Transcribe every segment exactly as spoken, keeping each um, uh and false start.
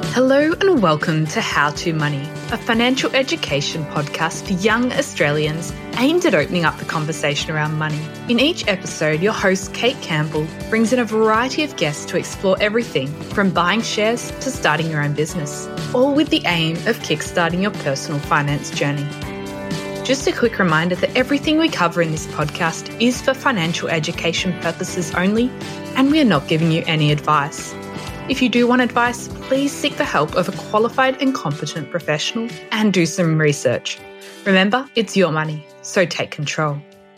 Hello and welcome to How To Money, a financial education podcast for young Australians aimed at opening up the conversation around money. In each episode, your host, Kate Campbell, brings in a variety of guests to explore everything from buying shares to starting your own business, all with the aim of kickstarting your personal finance journey. Just a quick reminder that everything we cover in this podcast is for financial education purposes only, and we are not giving you any advice. If you do want advice, please seek the help of a qualified and competent professional and do some research. Remember, it's your money, so take control.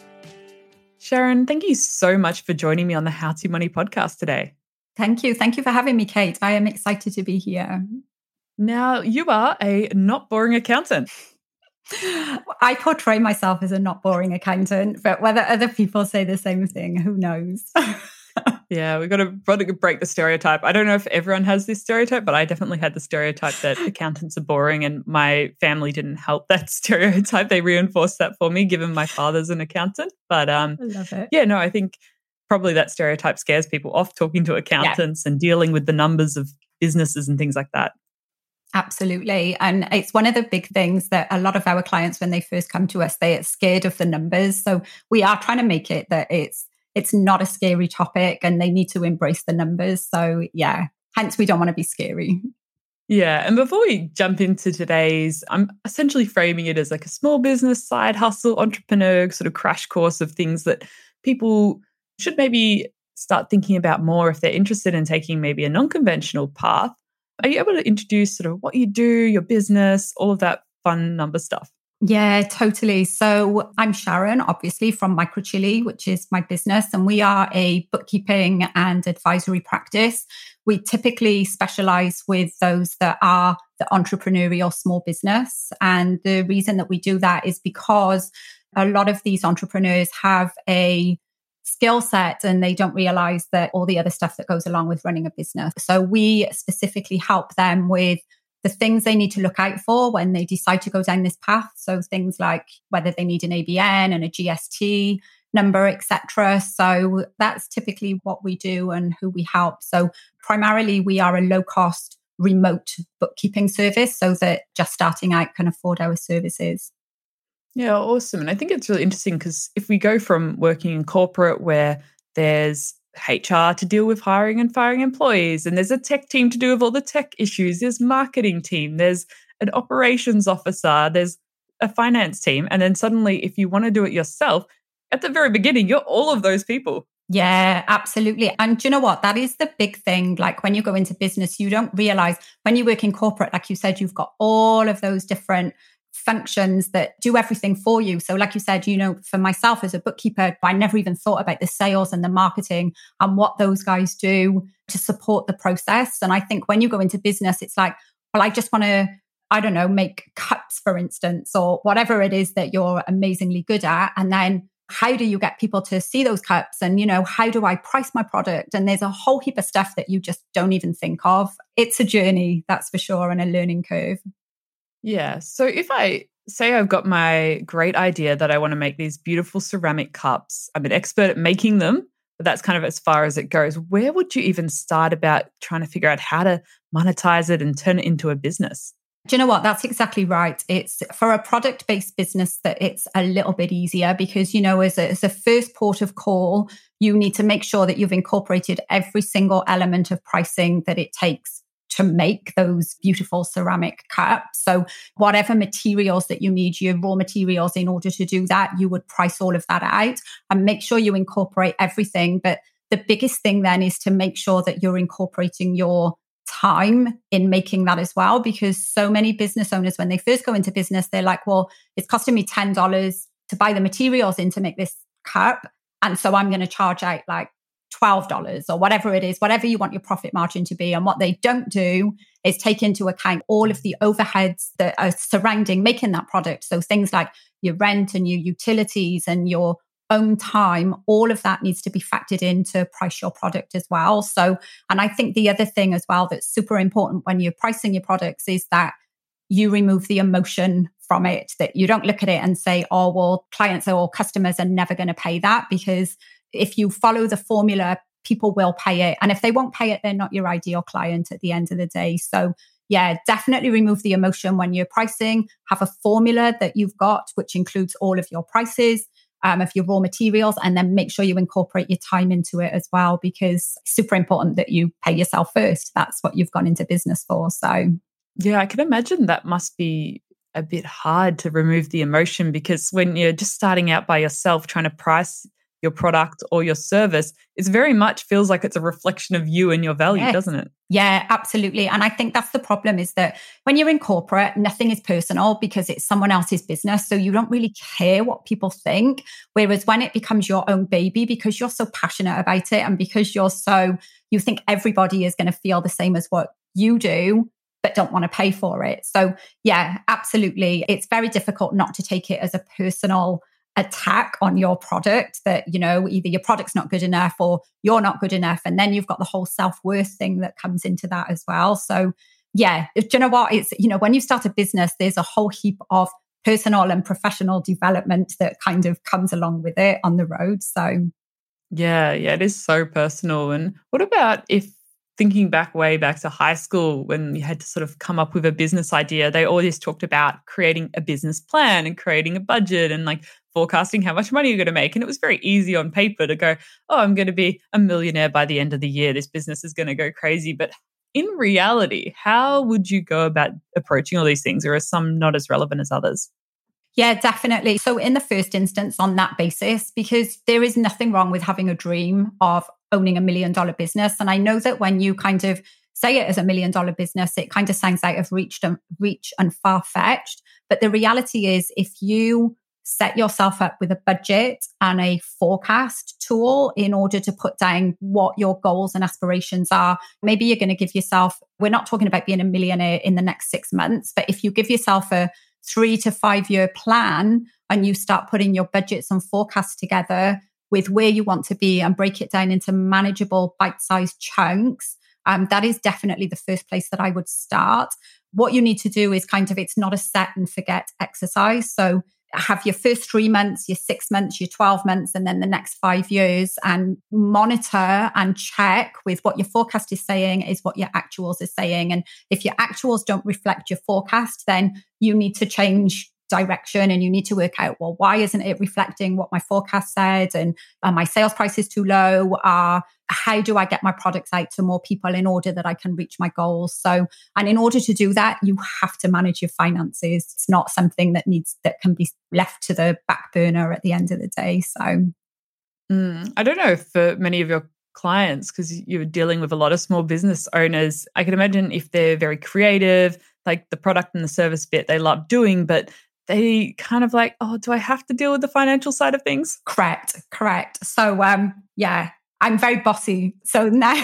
Sharon, thank you so much for joining me on the How To Money podcast today. Thank you. Thank you for having me, Kate. I am excited to be here. Now, you are a not boring accountant. I portray myself as a not boring accountant, but whether other people say the same thing, who knows? Yeah, we've got to break the stereotype. I don't know if everyone has this stereotype, but I definitely had the stereotype that accountants are boring, and my family didn't help that stereotype. They reinforced that for me, given my father's an accountant. But um, I love it. Yeah, no, I think probably that stereotype scares people off, talking to accountants yeah. and dealing with the numbers of businesses and things like that. Absolutely. And it's one of the big things that a lot of our clients, when they first come to us, they are scared of the numbers. So we are trying to make it that it's It's not a scary topic and they need to embrace the numbers. So yeah, hence we don't want to be scary. Yeah. And before we jump into today's, I'm essentially framing it as like a small business, side hustle, entrepreneur sort of crash course of things that people should maybe start thinking about more if they're interested in taking maybe a non-conventional path. Are you able to introduce sort of what you do, your business, all of that fun number stuff? Yeah, totally. So I'm Sharon, obviously from Microchili, which is my business, and we are a bookkeeping and advisory practice. We typically specialize with those that are the entrepreneurial small business. And the reason that we do that is because a lot of these entrepreneurs have a skill set and they don't realize that all the other stuff that goes along with running a business. So we specifically help them with the things they need to look out for when they decide to go down this path. So things like whether they need an A B N and a G S T number, et cetera. So that's typically what we do and who we help. So primarily we are a low-cost remote bookkeeping service so that just starting out can afford our services. Yeah, awesome. And I think it's really interesting because if we go from working in corporate where there's H R to deal with hiring and firing employees, and there's a tech team to deal with all the tech issues, there's marketing team, there's an operations officer, there's a finance team, and then suddenly if you want to do it yourself, at the very beginning, you're all of those people. Yeah, absolutely. And do you know what? That is the big thing. Like when you go into business, you don't realize when you work in corporate, like you said, you've got all of those different functions that do everything for you. So like you said, you know, for myself as a bookkeeper, I never even thought about the sales and the marketing and what those guys do to support the process. And I think when you go into business, it's like, well, I just want to, I don't know, make cups, for instance, or whatever it is that you're amazingly good at. And then how do you get people to see those cups? And, you know, how do I price my product? And there's a whole heap of stuff that you just don't even think of. It's a journey, that's for sure, and a learning curve. Yeah. So if I say I've got my great idea that I want to make these beautiful ceramic cups, I'm an expert at making them, but that's kind of as far as it goes. Where would you even start about trying to figure out how to monetize it and turn it into a business? Do you know what? That's exactly right. It's for a product-based business that it's a little bit easier because, you know, as a, as a first port of call, you need to make sure that you've incorporated every single element of pricing that it takes to make those beautiful ceramic cups. So whatever materials that you need, your raw materials in order to do that, you would price all of that out and make sure you incorporate everything. But the biggest thing then is to make sure that you're incorporating your time in making that as well, because so many business owners, when they first go into business, they're like, well, it's costing me ten dollars to buy the materials in to make this cup. And so I'm going to charge out like twelve dollars or whatever it is, whatever you want your profit margin to be. And what they don't do is take into account all of the overheads that are surrounding making that product. So things like your rent and your utilities and your own time, all of that needs to be factored in to price your product as well. So, and I think the other thing as well that's super important when you're pricing your products is that you remove the emotion from it, that you don't look at it and say, oh, well, clients or customers are never going to pay that, because if you follow the formula, people will pay it. And if they won't pay it, they're not your ideal client at the end of the day. So yeah, definitely remove the emotion when you're pricing. Have a formula that you've got, which includes all of your prices, um, of your raw materials, and then make sure you incorporate your time into it as well, because it's super important that you pay yourself first. That's what you've gone into business for. So, yeah, I can imagine that must be a bit hard to remove the emotion, because when you're just starting out by yourself trying to price your product or your service, it very much feels like it's a reflection of you and your value, yes. doesn't it? Yeah, absolutely. And I think that's the problem, is that when you're in corporate, nothing is personal because it's someone else's business. So you don't really care what people think. Whereas when it becomes your own baby, because you're so passionate about it and because you're so, you think everybody is going to feel the same as what you do, but don't want to pay for it. So yeah, absolutely. It's very difficult not to take it as a personal attack on your product, that, you know, either your product's not good enough or you're not good enough. And then you've got the whole self-worth thing that comes into that as well. So yeah, do you know what? It's, you know, when you start a business, there's a whole heap of personal and professional development that kind of comes along with it on the road. So yeah, yeah, it is so personal. And what about if thinking back way back to high school, when you had to sort of come up with a business idea, they always talked about creating a business plan and creating a budget and like forecasting how much money you're going to make. And it was very easy on paper to go, oh, I'm going to be a millionaire by the end of the year. This business is going to go crazy. But in reality, how would you go about approaching all these things? Or are some not as relevant as others? Yeah, definitely. So in the first instance, on that basis, because there is nothing wrong with having a dream of owning a million dollar business. And I know that when you kind of say it as a million dollar business, it kind of sounds out of reach and reach and far-fetched. But the reality is, if you set yourself up with a budget and a forecast tool in order to put down what your goals and aspirations are, maybe you're going to give yourself, we're not talking about being a millionaire in the next six months, but if you give yourself a three to five year plan and you start putting your budgets and forecasts together with where you want to be and break it down into manageable bite-sized chunks, um, that is definitely the first place that I would start. What you need to do is kind of, it's not a set and forget exercise. So have your first three months, your six months, your twelve months, and then the next five years, and monitor and check with what your forecast is saying is what your actuals is saying. And if your actuals don't reflect your forecast, then you need to change direction and you need to work out, well, why isn't it reflecting what my forecast said? And are my sales prices too low? Uh, how do I get my products out to more people in order that I can reach my goals? So, and in order to do that, you have to manage your finances. It's not something that needs, that can be left to the back burner at the end of the day. So, mm, I don't know if for many of your clients, because you're dealing with a lot of small business owners, I can imagine if they're very creative, like the product and the service bit they love doing, but they kind of like, oh, do I have to deal with the financial side of things? Correct, correct. So, um, yeah, I'm very bossy. So now,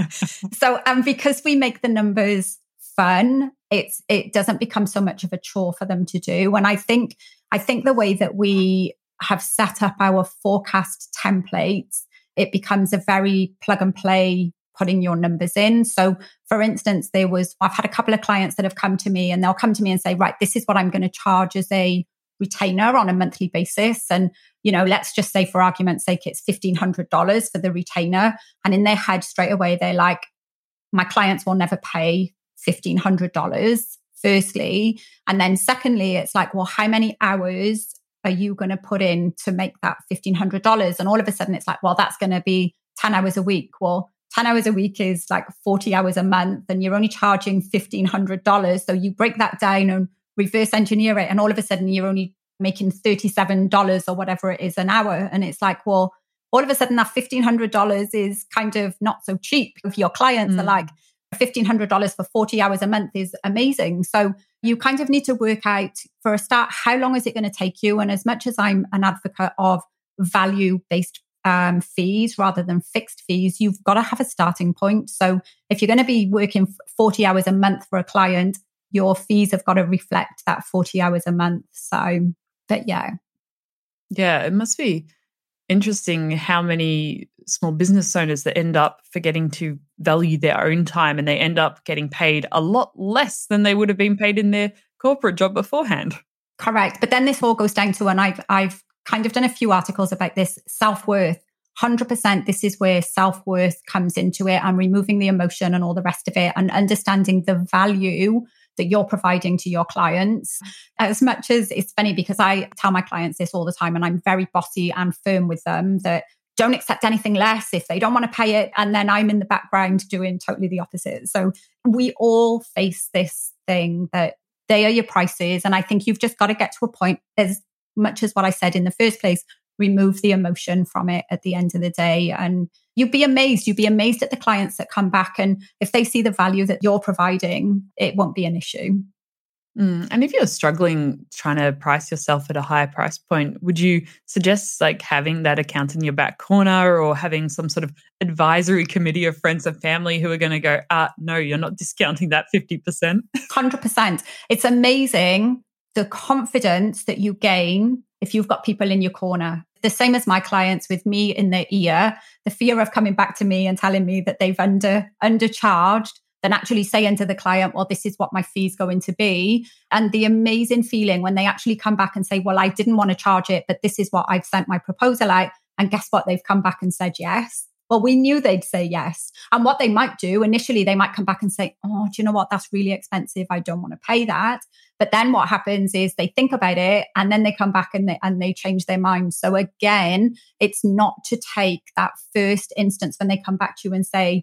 so um, because we make the numbers fun, it's it doesn't become so much of a chore for them to do. And I think I think the way that we have set up our forecast templates, it becomes a very plug and play, putting your numbers in. So for instance, there was, I've had a couple of clients that have come to me and they'll come to me and say, right, this is what I'm going to charge as a retainer on a monthly basis. And, you know, let's just say for argument's sake, it's fifteen hundred dollars for the retainer. And in their head straight away, they're like, my clients will never pay fifteen hundred dollars, firstly. And then secondly, it's like, well, how many hours are you going to put in to make that fifteen hundred dollars? And all of a sudden it's like, well, that's going to be ten hours a week. Well, ten hours a week is like forty hours a month and you're only charging fifteen hundred dollars. So you break that down and reverse engineer it. And all of a sudden you're only making thirty-seven dollars or whatever it is an hour. And it's like, well, all of a sudden that fifteen hundred dollars is kind of not so cheap. If your clients mm. are like, fifteen hundred dollars for forty hours a month is amazing. So you kind of need to work out, for a start, how long is it going to take you? And as much as I'm an advocate of value-based um, fees rather than fixed fees, you've got to have a starting point. So if you're going to be working forty hours a month for a client, your fees have got to reflect that forty hours a month. So, but yeah. Yeah, it must be interesting how many small business owners that end up forgetting to value their own time and they end up getting paid a lot less than they would have been paid in their corporate job beforehand. Correct. But then this all goes down to, and I've, I've kind of done a few articles about this, self-worth. hundred percent this is where self-worth comes into it, and removing the emotion and all the rest of it, and understanding the value that you're providing to your clients. As much as it's funny because I tell my clients this all the time, and I'm very bossy and firm with them that don't accept anything less if they don't want to pay it. And then I'm in the background doing totally the opposite. So we all face this thing that they are your prices. And I think you've just got to get to a point, as much as what I said in the first place, remove the emotion from it at the end of the day. And you'd be amazed. You'd be amazed at the clients that come back. And if they see the value that you're providing, it won't be an issue. Mm. And if you're struggling trying to price yourself at a higher price point, would you suggest like having that account in your back corner, or having some sort of advisory committee of friends and family who are going to go, ah, no, you're not discounting that fifty percent? one hundred percent. It's amazing the confidence that you gain if you've got people in your corner. The same as my clients with me in their ear, the fear of coming back to me and telling me that they've under undercharged, than actually saying to the client, well, this is what my fee's going to be. And the amazing feeling when they actually come back and say, well, I didn't want to charge it, but this is what I've sent my proposal out. And guess what? They've come back and said yes. Well, we knew they'd say yes. And what they might do initially, they might come back and say, oh, do you know what? That's really expensive. I don't want to pay that. But then what happens is they think about it, and then they come back and they, and they change their mind. So again, it's not to take that first instance when they come back to you and say,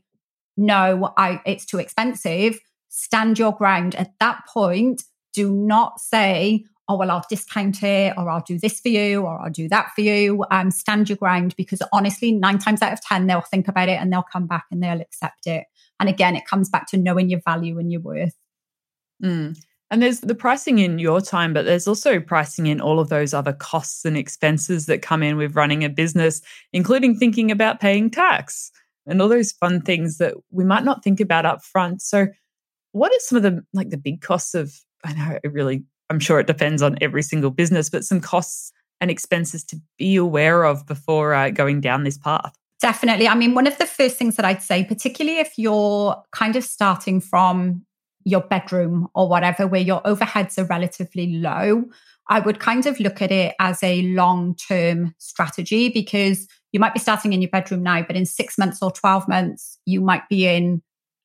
no, I, it's too expensive. Stand your ground. At that point, do not say, oh, well, I'll discount it, or I'll do this for you, or I'll do that for you. Um, stand your ground, because honestly, nine times out of ten, they'll think about it and they'll come back and they'll accept it. And again, it comes back to knowing your value and your worth. Mm. And there's the pricing in your time, but there's also pricing in all of those other costs and expenses that come in with running a business, including thinking about paying tax and all those fun things that we might not think about up front. So what are some of the like the big costs of, I know it really, I'm sure it depends on every single business, but some costs and expenses to be aware of before uh, going down this path? Definitely. I mean, one of the first things that I'd say, particularly if you're kind of starting from your bedroom or whatever, where your overheads are relatively low, I would kind of look at it as a long-term strategy, because you might be starting in your bedroom now, but in six months or twelve months, you might be in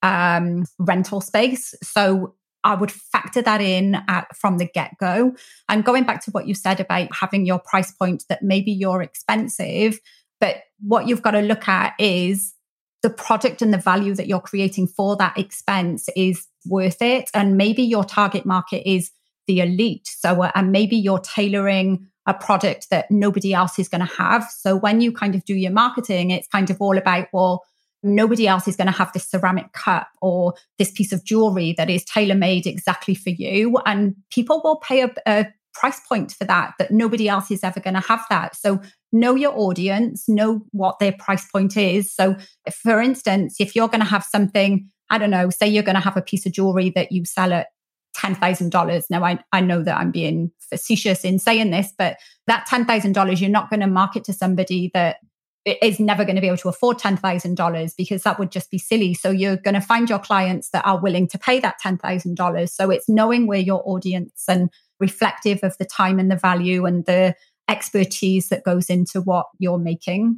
um, rental space. So I would factor that in at, from the get-go. And going back to what you said about having your price point that maybe you're expensive, but what you've got to look at is the product and the value that you're creating for that expense is worth it. And maybe your target market is the elite. So, uh, and maybe you're tailoring a product that nobody else is going to have. So when you kind of do your marketing, it's kind of all about, well, nobody else is going to have this ceramic cup or this piece of jewelry that is tailor-made exactly for you. And people will pay a, a price point for that, that nobody else is ever going to have that. So know your audience, know what their price point is. So if, for instance, if you're going to have something, I don't know, say you're going to have a piece of jewelry that you sell at ten thousand dollars. Now, I, I know that I'm being facetious in saying this, but that ten thousand dollars, you're not going to market to somebody that is never going to be able to afford ten thousand dollars, because that would just be silly. So you're going to find your clients that are willing to pay that ten thousand dollars. So it's knowing where your audience and reflective of the time and the value and the expertise that goes into what you're making.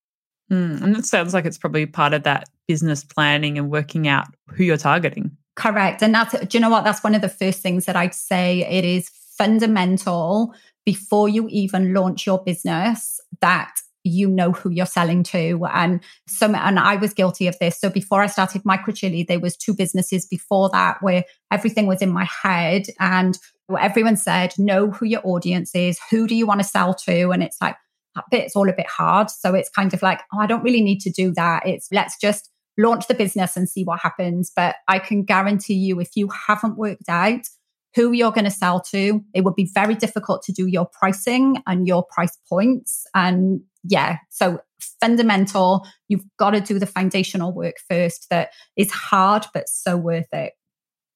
Mm, and it sounds like it's probably part of that business planning and working out who you're targeting. Correct. And that's, do you know what? That's one of the first things that I'd say. It is fundamental before you even launch your business that you know who you're selling to. And so, and I was guilty of this. So before I started Microchilli, there was two businesses before that where everything was in my head, and everyone said, know who your audience is. Who do you want to sell to? And it's like, that bit's all a bit hard. So it's kind of like, oh, I don't really need to do that. It's let's just launch the business and see what happens. But I can guarantee you, if you haven't worked out who you're going to sell to, it would be very difficult to do your pricing and your price points. And yeah, so fundamental, you've got to do the foundational work first that is hard, but so worth it.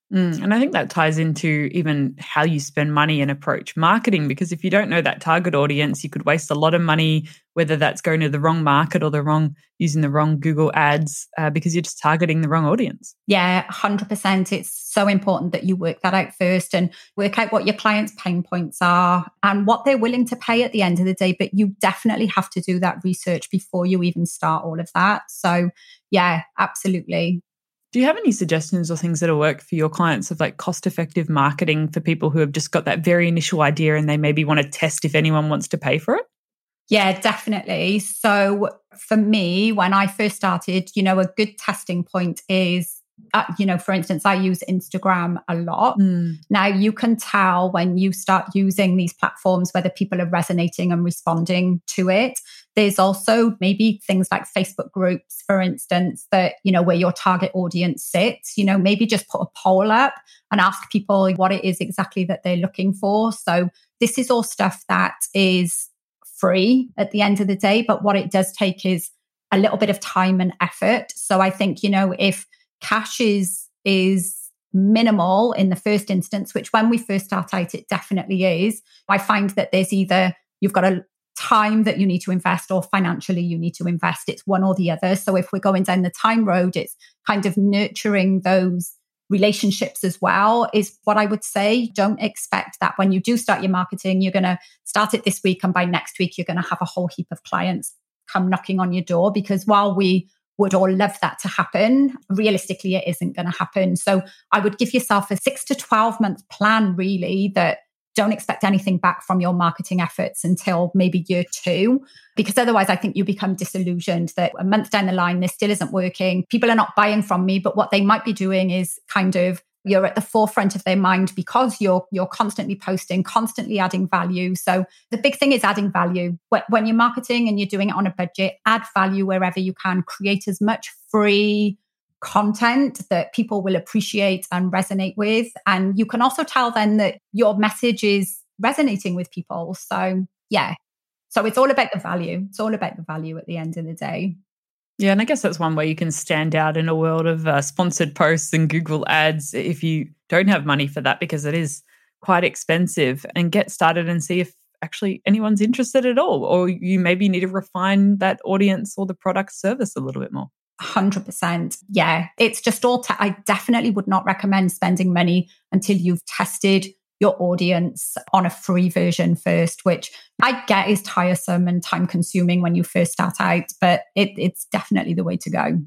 Mm, and I think that ties into even how you spend money and approach marketing, because if you don't know that target audience, you could waste a lot of money, whether that's going to the wrong market or the wrong, using the wrong Google ads, uh, because you're just targeting the wrong audience. Yeah, one hundred percent. It's so important that you work that out first and work out what your clients' pain points are and what they're willing to pay at the end of the day. But you definitely have to do that research before you even start all of that. So yeah, absolutely. Do you have any suggestions or things that will work for your clients of like cost-effective marketing for people who have just got that very initial idea and they maybe want to test if anyone wants to pay for it? Yeah, definitely. So for me, when I first started, you know, a good testing point is, uh, you know, for instance, I use Instagram a lot. Mm. Now you can tell when you start using these platforms whether people are resonating and responding to it. There's also maybe things like Facebook groups, for instance, that, you know, where your target audience sits, you know, maybe just put a poll up and ask people what it is exactly that they're looking for. So this is all stuff that is free at the end of the day, but what it does take is a little bit of time and effort. So I think, you know, if cash is is minimal in the first instance, which when we first start out, it definitely is, I find that there's either you've got a time that you need to invest or financially you need to invest. It's one or the other. So if we're going down the time road, it's kind of nurturing those relationships as well is what I would say. Don't expect that when you do start your marketing, you're going to start it this week and by next week, you're going to have a whole heap of clients come knocking on your door, because while we would all love that to happen, realistically, it isn't going to happen. So I would give yourself a six to twelve month plan, really, that don't expect anything back from your marketing efforts until maybe year two, because otherwise I think you become disillusioned that a month down the line, this still isn't working. People are not buying from me, but what they might be doing is kind of you're at the forefront of their mind because you're you're constantly posting, constantly adding value. So the big thing is adding value. When you're marketing and you're doing it on a budget, add value wherever you can. Create as much free content that people will appreciate and resonate with. And you can also tell then that your message is resonating with people. So yeah, so it's all about the value. It's all about the value at the end of the day. Yeah, and I guess that's one way you can stand out in a world of uh, sponsored posts and Google ads if you don't have money for that, because it is quite expensive, and get started and see if actually anyone's interested at all, or you maybe need to refine that audience or the product service a little bit more. one hundred percent. Yeah, it's just all, te- I definitely would not recommend spending money until you've tested your audience on a free version first, which I get is tiresome and time consuming when you first start out, but it, it's definitely the way to go.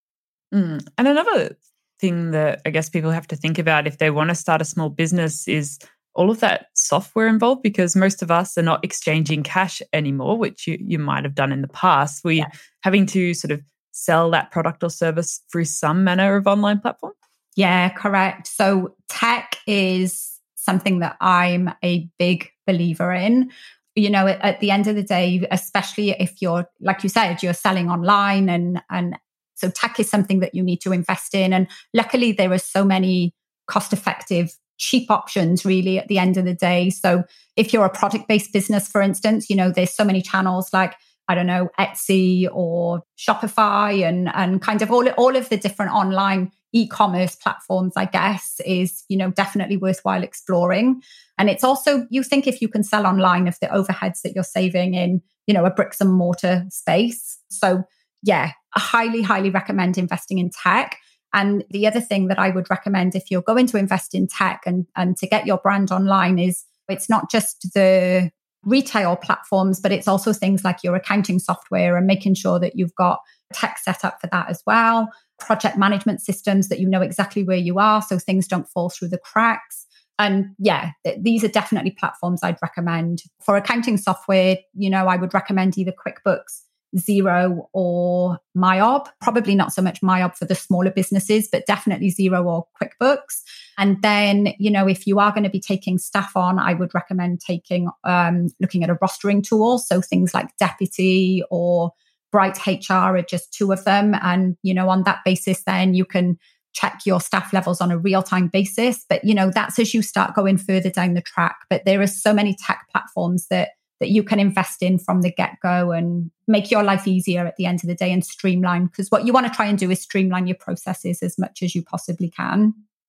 Mm. And another thing that I guess people have to think about if they want to start a small business is all of that software involved, because most of us are not exchanging cash anymore, which you, you might have done in the past. We're yeah. having to sort of sell that product or service through some manner of online platform? Yeah, correct. So tech is something that I'm a big believer in. You know, at, at the end of the day, especially if you're, like you said, you're selling online, and and so tech is something that you need to invest in. And luckily, there are so many cost-effective, cheap options really at the end of the day. So if you're a product-based business, for instance, you know, there's so many channels like, I don't know, Etsy or Shopify and, and kind of all, all of the different online e-commerce platforms, I guess, is, you know, definitely worthwhile exploring. And it's also, you think if you can sell online of the overheads that you're saving in, you know, a bricks and mortar space. So yeah, I highly, highly recommend investing in tech. And the other thing that I would recommend if you're going to invest in tech and, and to get your brand online is it's not just the retail platforms, but it's also things like your accounting software and making sure that you've got tech set up for that as well. Project management systems that you know exactly where you are so things don't fall through the cracks. And yeah, th- these are definitely platforms I'd recommend. For accounting software, you know, I would recommend either QuickBooks, Xero or MYOB. Probably not so much MYOB for the smaller businesses, but definitely Xero or QuickBooks. And then, you know, if you are going to be taking staff on, I would recommend taking, um, looking at a rostering tool. So things like Deputy or Bright H R are just two of them. And, you know, on that basis, then you can check your staff levels on a real-time basis. But, you know, that's as you start going further down the track. But there are so many tech platforms that that you can invest in from the get-go and make your life easier at the end of the day and streamline. Because what you want to try and do is streamline your processes as much as you possibly can.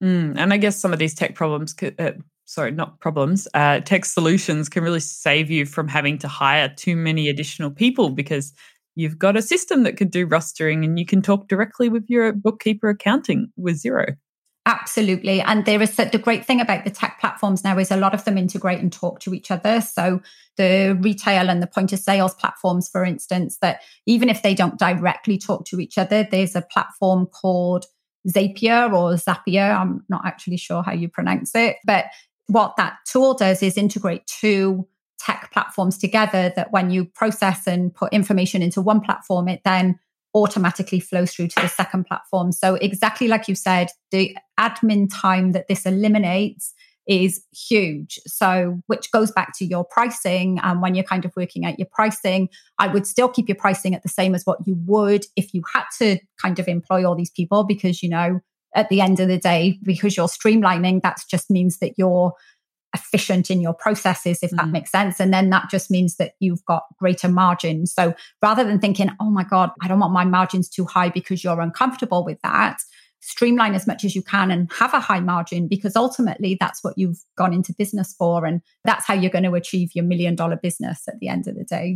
Mm, and I guess some of these tech problems, could, uh, sorry, not problems, uh, tech solutions can really save you from having to hire too many additional people because you've got a system that could do rostering and you can talk directly with your bookkeeper accounting with Xero. Absolutely. And there is the great thing about the tech platforms now is a lot of them integrate and talk to each other. So the retail and the point of sales platforms, for instance, that even if they don't directly talk to each other, there's a platform called Zapier or Zapier. I'm not actually sure how you pronounce it. But what that tool does is integrate two tech platforms together that when you process and put information into one platform, it then automatically flows through to the second platform. So exactly like you said, the admin time that this eliminates is huge. So which goes back to your pricing. And when you're kind of working out your pricing, I would still keep your pricing at the same as what you would if you had to kind of employ all these people, because, you know, at the end of the day, because you're streamlining, that just means that you're efficient in your processes, if that mm. makes sense. And then that just means that you've got greater margins. So rather than thinking, oh my God, I don't want my margins too high because you're uncomfortable with that, streamline as much as you can and have a high margin, because ultimately that's what you've gone into business for. And that's how you're going to achieve your million dollar business at the end of the day.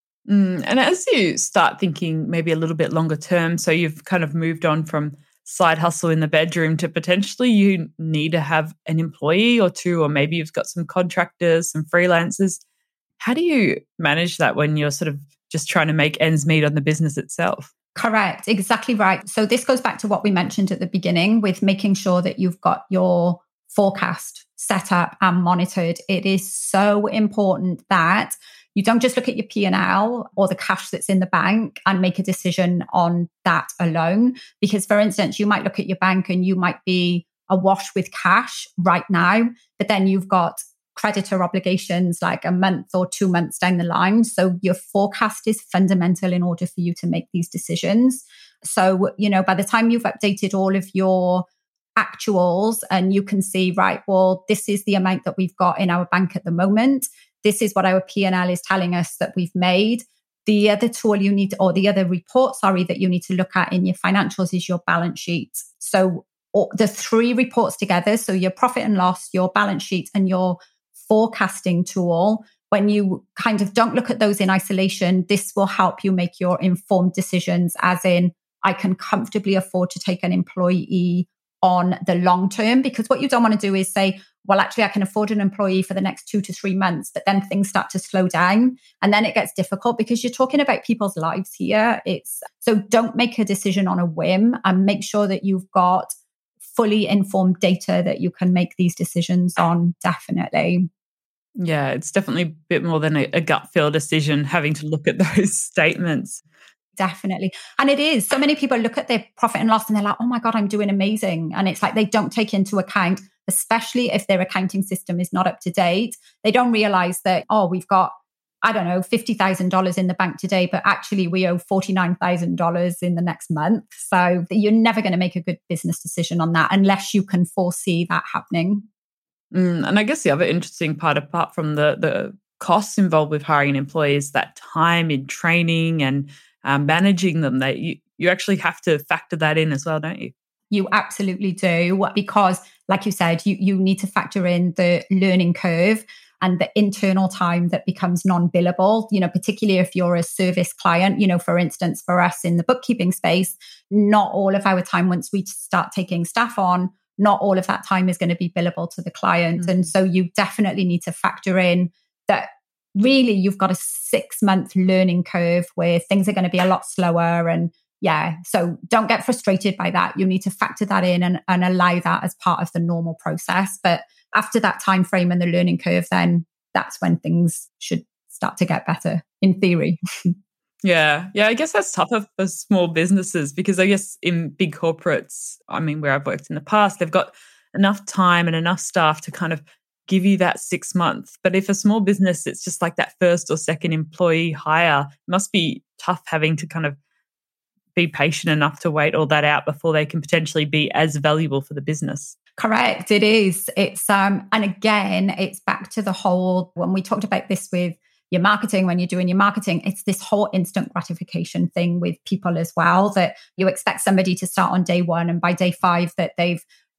Mm. And as you start thinking maybe a little bit longer term, so you've kind of moved on from side hustle in the bedroom to potentially you need to have an employee or two, or maybe you've got some contractors, some freelancers. How do you manage that when you're sort of just trying to make ends meet on the business itself? Correct. Exactly right. So this goes back to what we mentioned at the beginning with making sure that you've got your forecast set up and monitored. It is so important that you don't just look at your P and L or the cash that's in the bank and make a decision on that alone. Because, for instance, you might look at your bank and you might be awash with cash right now, but then you've got creditor obligations like a month or two months down the line. So your forecast is fundamental in order for you to make these decisions. So, you know, by the time you've updated all of your actuals and you can see, right, well, this is the amount that we've got in our bank at the moment. This is what our P and L is telling us that we've made. The other tool you need, or the other report, sorry, that you need to look at in your financials is your balance sheet. So the three reports together, so your profit and loss, your balance sheet, and your forecasting tool, when you kind of don't look at those in isolation, this will help you make your informed decisions, as in, I can comfortably afford to take an employee on the long term. Because what you don't want to do is say, well, actually, I can afford an employee for the next two to three months, but then things start to slow down. And then it gets difficult because you're talking about people's lives here. It's so don't make a decision on a whim, and make sure that you've got fully informed data that you can make these decisions on, definitely. Yeah, it's definitely a bit more than a, a gut feel decision, having to look at those statements. Definitely. And it is. So many people look at their profit and loss and they're like, oh my God, I'm doing amazing. And it's like they don't take into account, especially if their accounting system is not up to date, they don't realize that, oh, we've got, I don't know, fifty thousand dollars in the bank today, but actually we owe forty-nine thousand dollars in the next month. So you're never going to make a good business decision on that unless you can foresee that happening. Mm, and I guess the other interesting part, apart from the, the costs involved with hiring an employee, is that time in training and um, managing them. That you, you actually have to factor that in as well, don't you? You absolutely do, because like you said, you, you need to factor in the learning curve and the internal time that becomes non-billable, you know, particularly if you're a service client. You know, for instance, for us in the bookkeeping space, not all of our time, once we start taking staff on, not all of that time is going to be billable to the client. Mm-hmm. And so you definitely need to factor in that really you've got a six month learning curve where things are going to be a lot slower. And yeah, so don't get frustrated by that. You need to factor that in and, and allow that as part of the normal process. But after that time frame and the learning curve, then that's when things should start to get better, in theory. Yeah. Yeah. I guess that's tougher for small businesses, because I guess in big corporates, I mean, where I've worked in the past, they've got enough time and enough staff to kind of give you that six months. But if a small business, it's just like that first or second employee hire, it must be tough having to kind of be patient enough to wait all that out before they can potentially be as valuable for the business. Correct. It is. It's, um, and again, it's back to the whole, when we talked about this with your marketing, when you're doing your marketing, it's this whole instant gratification thing with people as well, that you expect somebody to start on day one and by day five that they've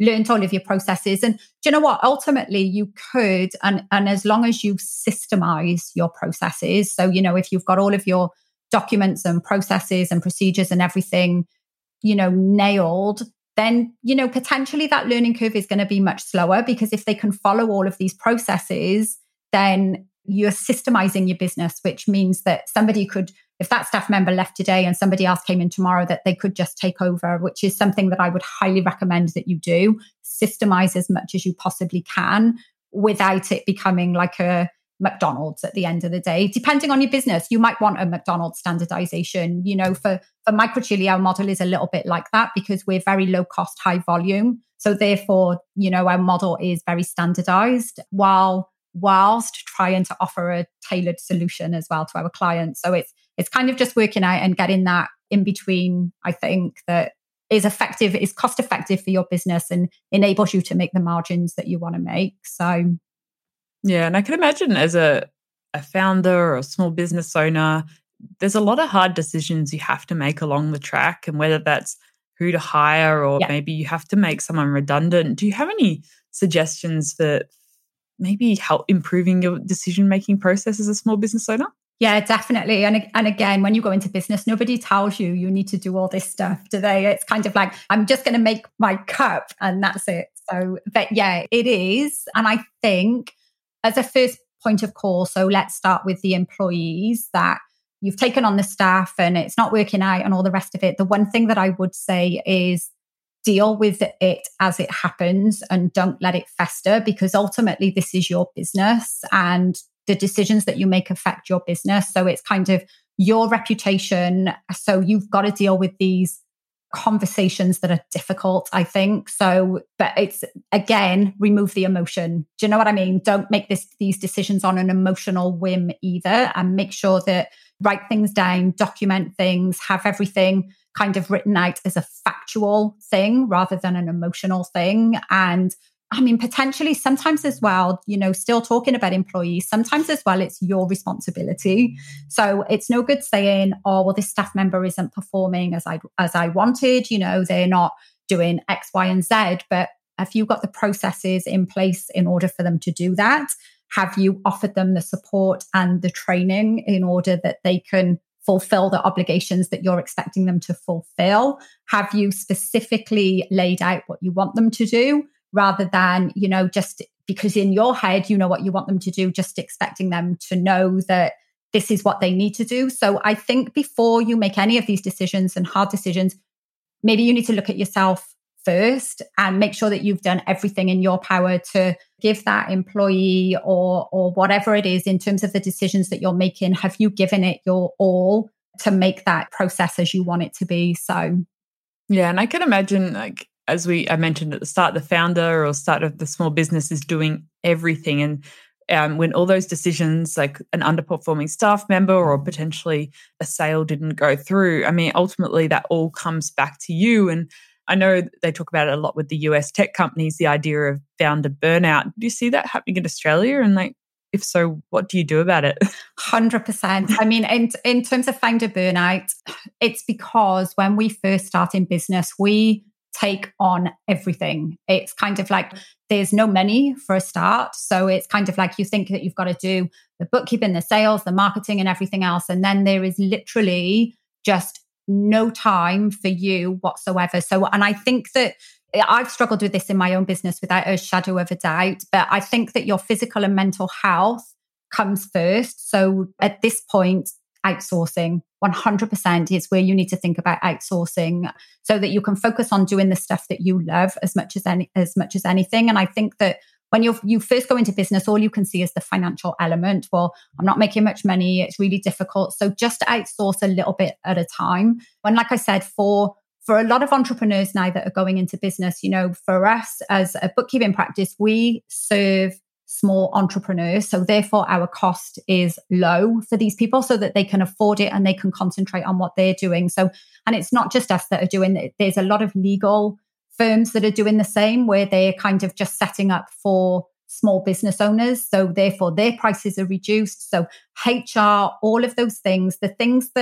learned all of your processes. And do you know what? Ultimately, you could, and, and as long as you systemize your processes, so, you know, if you've got all of your documents and processes and procedures and everything, you know, nailed, then, you know, potentially that learning curve is going to be much slower, because if they can follow all of these processes, then you're systemizing your business, which means that somebody could, if that staff member left today and somebody else came in tomorrow, that they could just take over, which is something that I would highly recommend that you do. Systemize as much as you possibly can without it becoming like a McDonald's at the end of the day. Depending on your business, you might want a McDonald's standardization. You know, for, for Microchilli, our model is a little bit like that because we're very low cost, high volume. So therefore, you know, our model is very standardized while whilst trying to offer a tailored solution as well to our clients. So it's it's kind of just working out and getting that in between, I think, that is effective, is cost effective for your business and enables you to make the margins that you want to make. So yeah, and I can imagine as a, a founder or a small business owner, there's a lot of hard decisions you have to make along the track, and whether that's who to hire or yeah. maybe you have to make someone redundant. Do you have any suggestions for maybe help improving your decision-making process as a small business owner? Yeah, definitely. And, and again, when you go into business, nobody tells you you need to do all this stuff, do they? It's kind of like, I'm just going to make my cup and that's it. So, but yeah, it is. And I think as a first point of call, so let's start with the employees that you've taken on the staff and it's not working out and all the rest of it. The one thing that I would say is deal with it as it happens and don't let it fester, because ultimately this is your business and the decisions that you make affect your business. So it's kind of your reputation. So you've got to deal with these conversations that are difficult, I think. So, but it's, again, remove the emotion. Do you know what I mean? Don't make this these decisions on an emotional whim either, and make sure that write things down, document things, have everything kind of written out as a factual thing rather than an emotional thing. And I mean, potentially sometimes as well, you know, still talking about employees, sometimes as well, it's your responsibility. So it's no good saying, oh, well, this staff member isn't performing as I, as I wanted, you know, they're not doing X, Y, and Z. But have you got the processes in place in order for them to do that? Have you offered them the support and the training in order that they can fulfill the obligations that you're expecting them to fulfill? Have you specifically laid out what you want them to do? Rather than, you know, just because in your head, you know what you want them to do, just expecting them to know that this is what they need to do. So I think before you make any of these decisions and hard decisions, maybe you need to look at yourself first and make sure that you've done everything in your power to give that employee or or whatever it is in terms of the decisions that you're making. Have you given it your all to make that process as you want it to be? So yeah, and I can imagine, like, as we I mentioned at the start, the founder or start of the small business is doing everything. And um, when all those decisions, like an underperforming staff member or potentially a sale didn't go through, I mean, ultimately that all comes back to you. And I know they talk about it a lot with the U S tech companies, the idea of founder burnout. Do you see that happening in Australia? And like, if so, what do you do about it? one hundred percent. I mean, in, in terms of founder burnout, it's because when we first start in business, we take on everything. It's kind of like there's no money for a start. So it's kind of like you think that you've got to do the bookkeeping, the sales, the marketing and everything else. And then there is literally just no time for you whatsoever. So, and I think that I've struggled with this in my own business without a shadow of a doubt, but I think that your physical and mental health comes first. So at this point, outsourcing one hundred percent is where you need to think about outsourcing so that you can focus on doing the stuff that you love as much as any, as much as anything. And I think that when you you first go into business, all you can see is the financial element. Well, I'm not making much money. It's really difficult. So just outsource a little bit at a time. And like I said, for for a lot of entrepreneurs now that are going into business, you know, for us as a bookkeeping practice, we serve small entrepreneurs. So therefore our cost is low for these people so that they can afford it and they can concentrate on what they're doing. So, and it's not just us that are doing it. There's a lot of legal firms that are doing the same, where they're kind of just setting up for small business owners. So therefore their prices are reduced. So H R, all of those things, the things that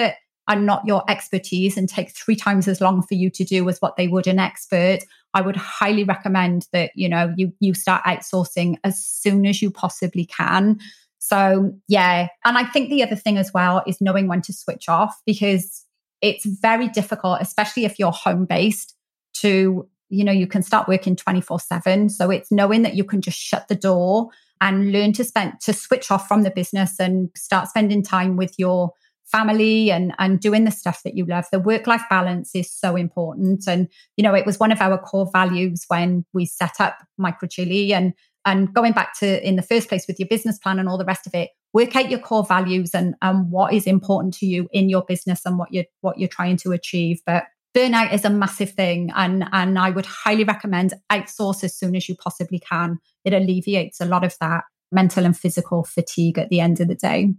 are not your expertise and take three times as long for you to do as what they would an expert, I would highly recommend that, you know, you you start outsourcing as soon as you possibly can. So yeah. And I think the other thing as well is knowing when to switch off, because it's very difficult, especially if you're home-based, to, you know, you can start working twenty-four seven. So it's knowing that you can just shut the door and learn to spend, to switch off from the business and start spending time with your family and, and doing the stuff that you love. The work-life balance is so important. And, you know, it was one of our core values when we set up Microchilli, and, and going back to in the first place with your business plan and all the rest of it, work out your core values and, and what is important to you in your business and what you're, what you're trying to achieve. But burnout is a massive thing. And, and I would highly recommend outsource as soon as you possibly can. It alleviates a lot of that mental and physical fatigue at the end of the day.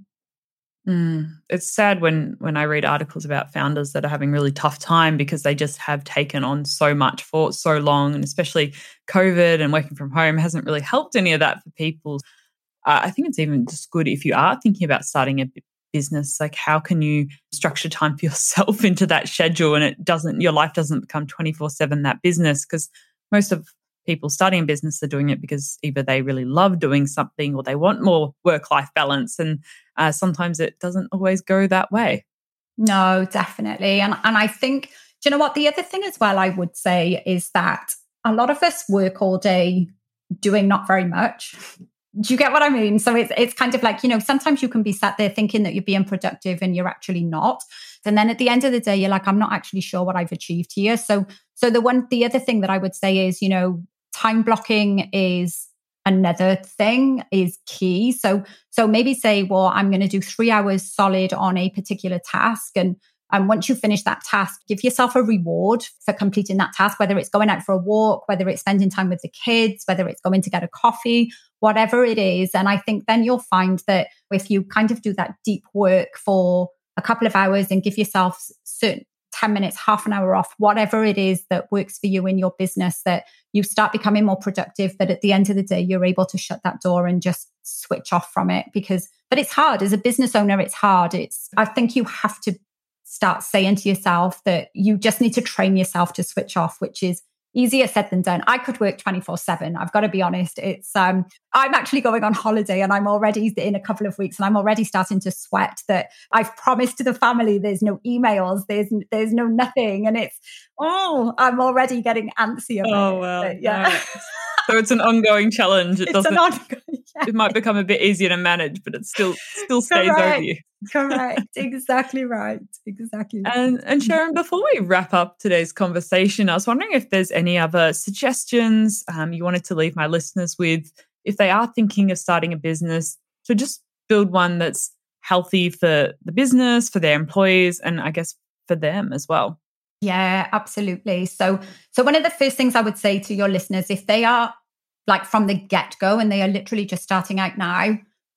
Mm. It's sad when when I read articles about founders that are having really tough time because they just have taken on so much for so long, and especially COVID and working from home hasn't really helped any of that for people. Uh, I think it's even just good if you are thinking about starting a business, like how can you structure time for yourself into that schedule, and it doesn't, your life doesn't become twenty-four seven that business, because most of people starting a business are doing it because either they really love doing something or they want more work-life balance. And uh, sometimes it doesn't always go that way. No, definitely. And, and I think, do you know what? The other thing as well, I would say, is that a lot of us work all day doing not very much. Do you get what I mean? So it's it's kind of like, you know, sometimes you can be sat there thinking that you're being productive and you're actually not. And then at the end of the day, you're like, I'm not actually sure what I've achieved here. So so the one the other thing that I would say is, you know, time blocking is another thing, is key. So so maybe say, well, I'm going to do three hours solid on a particular task. And And once you finish that task, give yourself a reward for completing that task, whether it's going out for a walk, whether it's spending time with the kids, whether it's going to get a coffee, whatever it is. And I think then you'll find that if you kind of do that deep work for a couple of hours and give yourself certain ten minutes, half an hour off, whatever it is that works for you in your business, that you start becoming more productive, that at the end of the day, you're able to shut that door and just switch off from it. Because, but it's hard as a business owner. It's hard. It's, I think you have to start saying to yourself that you just need to train yourself to switch off, which is easier said than done. I could work twenty-four seven. I've got to be honest. It's um, I'm actually going on holiday and I'm already in a couple of weeks and I'm already starting to sweat that I've promised to the family there's no emails, there's there's no nothing. And it's, oh, I'm already getting antsy about oh, it. well, But, yeah. No. So it's an ongoing challenge. It It's doesn't, an ongoing, yeah. It might become a bit easier to manage, but it still still stays Correct. over you. Correct. Exactly right. Exactly right. And, and Sharon, before we wrap up today's conversation, I was wondering if there's any other suggestions um, you wanted to leave my listeners with if they are thinking of starting a business, to just build one that's healthy for the business, for their employees, and I guess for them as well. Yeah, absolutely. So, so one of the first things I would say to your listeners, if they are like from the get-go and they are literally just starting out now,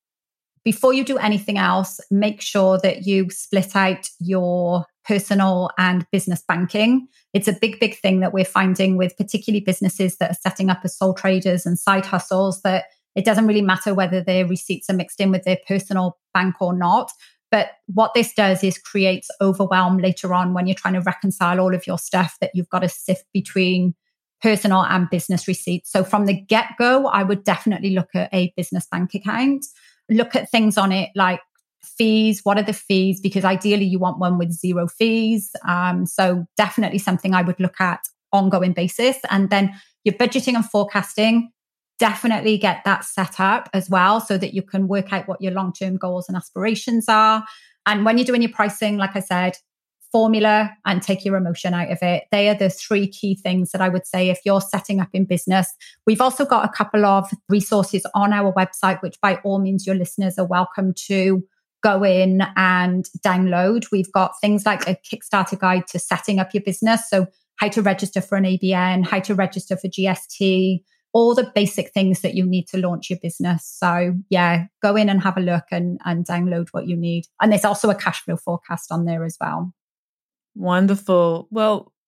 before you do anything else, make sure that you split out your personal and business banking. It's a big, big thing that we're finding with particularly businesses that are setting up as sole traders and side hustles, that it doesn't really matter whether their receipts are mixed in with their personal bank or not. But what this does is creates overwhelm later on when you're trying to reconcile all of your stuff, that you've got to sift between personal and business receipts. So from the get-go, I would definitely look at a business bank account. Look at things on it like fees. What are the fees? Because ideally you want one with zero fees. Um, so definitely something I would look at ongoing basis. And then your budgeting and forecasting, definitely get that set up as well so that you can work out what your long-term goals and aspirations are. And when you're doing your pricing, like I said, formula and take your emotion out of it. They are the three key things that I would say if you're setting up in business. We've also got a couple of resources on our website, which by all means your listeners are welcome to go in and download. We've got things like a Kickstarter guide to setting up your business. So how to register for an A B N, how to register for G S T, all the basic things that you need to launch your business. So yeah, go in and have a look and, and download what you need. And there's also a cash flow forecast on there as well. Wonderful. Well,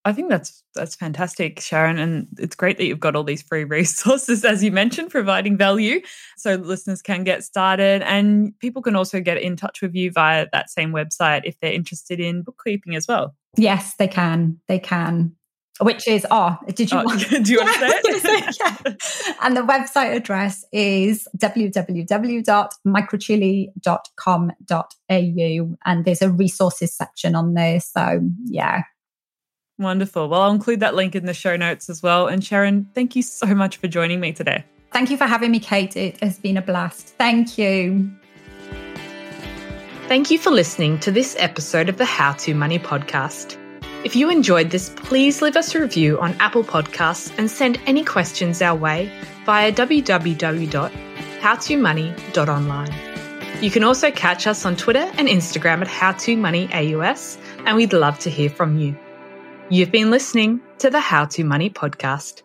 I think that's that's fantastic, Sharon, and it's great that you've got all these free resources, as you mentioned, providing value so listeners can get started, and people can also get in touch with you via that same website if they're interested in bookkeeping as well. Yes, they can. They can. Which is, oh, did you oh, want, do you want yeah, to say it? yeah. And the website address is w w w dot microchili dot com dot a u, and there's a resources section on there. So, yeah. Wonderful. Well, I'll include that link in the show notes as well. And Sharon, thank you so much for joining me today. Thank you for having me, Kate. It has been a blast. Thank you. Thank you for listening to this episode of the How To Money podcast. If you enjoyed this, please leave us a review on Apple Podcasts and send any questions our way via w w w dot how to money dot online. You can also catch us on Twitter and Instagram at How To Money A U S, and we'd love to hear from you. You've been listening to the How To Money podcast.